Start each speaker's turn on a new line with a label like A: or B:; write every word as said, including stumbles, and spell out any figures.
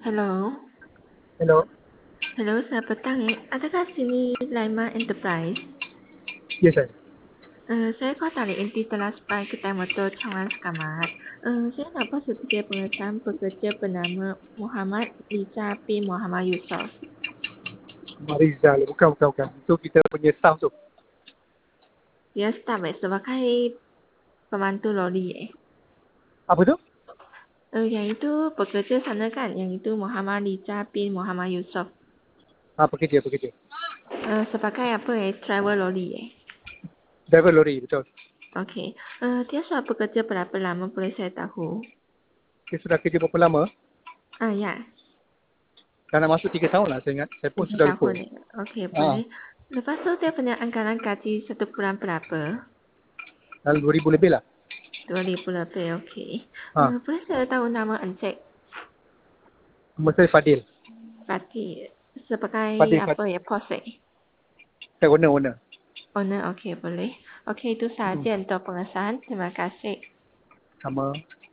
A: Hello.
B: Hello.
A: Hello, selamat petang eh. Adakah sini Laima Enterprise?
B: Yes, sir.
A: Uh, saya call dari inti telah sampai kedai motor Changlan Sekamat. Uh, saya nak buat sebagai pengesan pekerja bernama Muhammad Liza bin Muhammad Yusof.
B: Marizal. Bukan, bukan, bukan. Itu kita punya staff tu.
A: Dia staf eh, sebagai pemandu lori eh.
B: Apa tu?
A: Uh, yang itu pekerja sana kan? Yang itu Muhammad Liza bin Muhammad Yusof.
B: Ah, pekerja, pekerja.
A: Uh, sebagai apa eh? Travel lori eh.
B: Driver lori, betul.
A: Okey. Uh, dia sudah bekerja berapa lama boleh saya tahu?
B: Dia sudah kerja berapa lama?
A: Ah, ya.
B: Dah nak masuk tiga tahun lah saya ingat. Saya pun sudah
A: Tiga
B: lupa.
A: tahun eh. Okey,
B: Ah,
A: boleh. Lepas tu dia punya anggaran gaji satu bulan berapa?
B: dalam dua ribu lebih lah.
A: Dua ribu lebih, okey.
B: Ah,
A: Uh, boleh saya tahu nama Encik
B: nama saya Fadil.
A: Fatih sebagai
B: Fadil,
A: apa
B: Fadil.
A: ya, pos eh?
B: Saya owner, owner.
A: Owner, okey boleh. Okey, itu
B: Hmm.
A: sahaja untuk pengesahan. Terima kasih.
B: Sama.